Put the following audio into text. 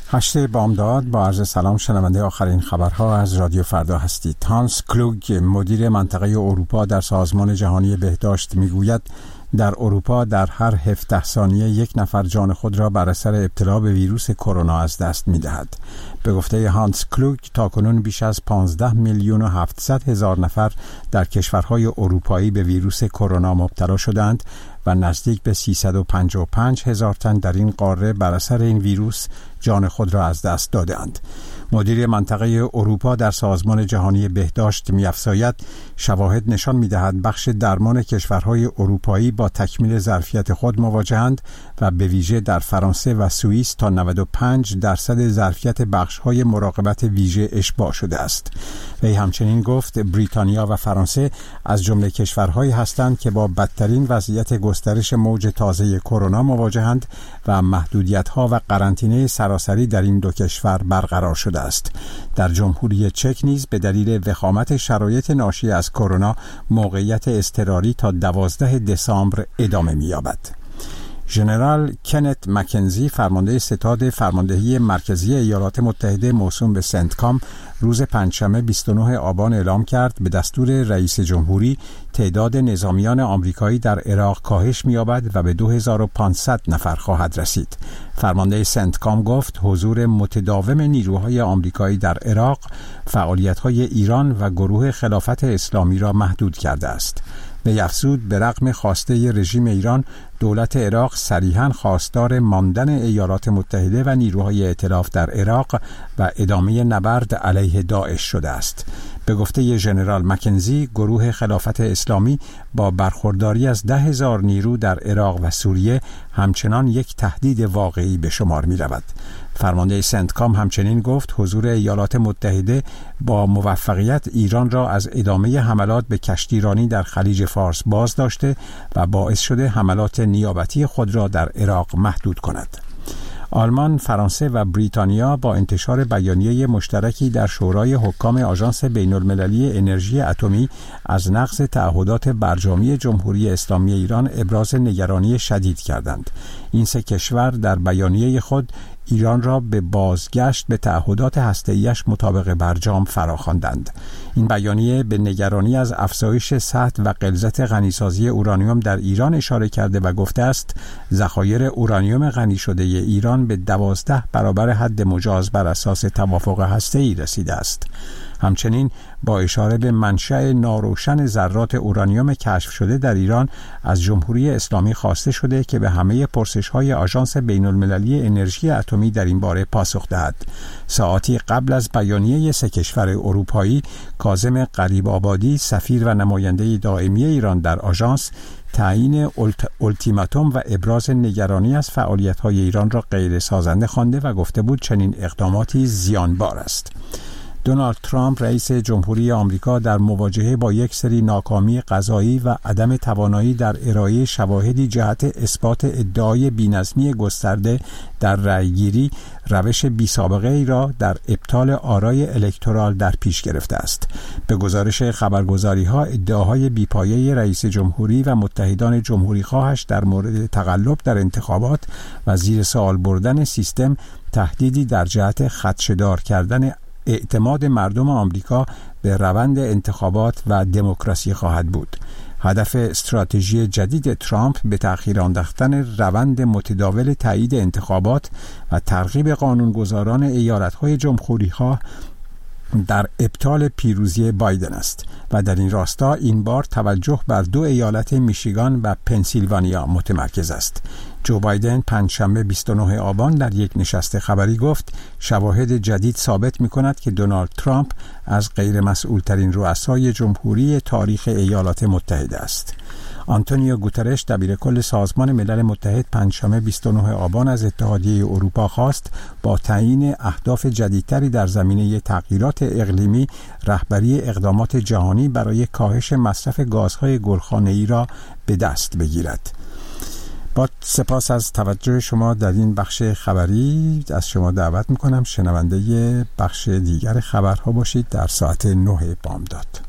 8 بامداد با عرض سلام شنونده آخرین خبرها از رادیو فردا هستید. هانس کلوگ مدیر منطقه اروپا در سازمان جهانی بهداشت میگوید در اروپا در هر 17 ثانیه یک نفر جان خود را بر اثر ابتلا به ویروس کرونا از دست می‌دهد. به گفته هانس کلوگ تاکنون بیش از 15,700,000 نفر در کشورهای اروپایی به ویروس کرونا مبتلا شدند و نزدیک به 355,000 تن در این قاره بر اثر این ویروس جان خود را از دست دادند. مدیر منطقه اروپا در سازمان جهانی بهداشت می‌افزاید شواهد نشان می‌دهد بخش درمان کشورهای اروپایی با تکمیل ظرفیت خود مواجهند و به ویژه در فرانسه و سوئیس تا 95% ظرفیت بخش‌های مراقبت ویژه اشباع شده است. وی همچنین گفت بریتانیا و فرانسه از جمله کشورهایی هستند که با بدترین وضعیت گسترش موج تازه کرونا مواجهند و محدودیت‌ها و قرنطینه سراسری در این دو کشور برقرار شده است. در جمهوری چک نیز به دلیل وخامت شرایط ناشی از کرونا موقعیت اضطراری تا 12 دسامبر ادامه می‌یابد. ژنرال کنت مکنزی فرمانده ستاد فرماندهی مرکزی ایالات متحده موسوم به سنتکام روز پنجشنبه 29 آبان اعلام کرد به دستور رئیس جمهوری تعداد نظامیان آمریکایی در عراق کاهش می‌یابد و به 2500 نفر خواهد رسید. فرمانده سنتکام گفت حضور متداوم نیروهای آمریکایی در عراق فعالیت‌های ایران و گروه خلافت اسلامی را محدود کرده است. وی افزود به رغم خواسته رژیم ایران دولت عراق صریحاً خواستار ماندن ایالات متحده و نیروهای ائتلاف در عراق و ادامه نبرد علیه داعش شده است. به گفته ژنرال مکنزی گروه خلافت اسلامی با برخورداری از 10,000 نیرو در عراق و سوریه همچنان یک تهدید واقعی به شمار می رود. فرمانده سنتکام همچنین گفت حضور ایالات متحده با موفقیت ایران را از ادامه حملات به کشتیرانی در خلیج فارس باز داشته و باعث شده حملات نیابتی خود را در عراق محدود کند. آلمان، فرانسه و بریتانیا با انتشار بیانیه مشترکی در شورای حکام آژانس بین‌المللی انرژی اتمی از نقض تعهدات برجامی جمهوری اسلامی ایران ابراز نگرانی شدید کردند. این سه کشور در بیانیه خود ایران را به بازگشت به تعهدات هسته‌ایش مطابق برجام فراخواندند. این بیانیه به نگرانی از افزایش سطح و غلظت غنیسازی اورانیوم در ایران اشاره کرده و گفته است ذخایر اورانیوم غنی شده ایران به 12 برابر حد مجاز بر اساس توافق هسته‌ای رسیده است. همچنین با اشاره به منشأ ناروشن ذرات اورانیوم کشف شده در ایران از جمهوری اسلامی خواسته شده که به همه پرسش‌های آژانس بین‌المللی انرژی اتمی در این باره پاسخ دهد. ساعاتی قبل از بیانیه سه کشور اروپایی، کاظم غریب آبادی سفیر و نماینده دائمی ایران در آژانس تعیین اولتیماتوم و ابراز نگرانی از فعالیت‌های ایران را غیر سازنده خوانده و گفته بود چنین اقداماتی زیانبار است. دونالد ترامپ رئیس جمهوری آمریکا در مواجهه با یک سری ناکامی قضایی و عدم توانایی در ارائه شواهدی جهت اثبات ادعای بی‌نظمی گسترده در رأیگیری روش بی‌سابقه ای را در ابطال آرای الکترال در پیش گرفته است. به گزارش خبرگزاری‌ها ادعاهای بی‌پایه رئیس جمهوری و متحدان جمهوری‌خواهش در مورد تقلب در انتخابات و زیر سوال بردن سیستم تهدیدی در جهت خدشه‌دار کردن اعتماد مردم آمریکا به روند انتخابات و دموکراسی خواهد بود. هدف استراتژی جدید ترامپ به تأخیر انداختن روند متداول تایید انتخابات و ترغیب قانونگذاران ایالت‌های جمهوری‌خواه در ابطال پیروزی بایدن است و در این راستا این بار توجه بر 2 ایالت میشیگان و پنسیلوانیا متمرکز است. جو بایدن پنجشنبه 29 آبان در یک نشست خبری گفت شواهد جدید ثابت می‌کند که دونالد ترامپ از غیر مسئول‌ترین رؤسای جمهوری تاریخ ایالات متحده است. آنتونیو گوترش دبیرکل سازمان ملل متحد پنجشنبه 29 آبان از اتحادیه اروپا خواست با تعیین اهداف جدیدتری در زمینه تغییرات اقلیمی رهبری اقدامات جهانی برای کاهش مصرف گازهای گلخانه‌ای را به دست بگیرد. با سپاس از توجه شما در این بخش خبری از شما دعوت می‌کنم شنونده بخش دیگر خبرها باشید در ساعت 9 بامداد.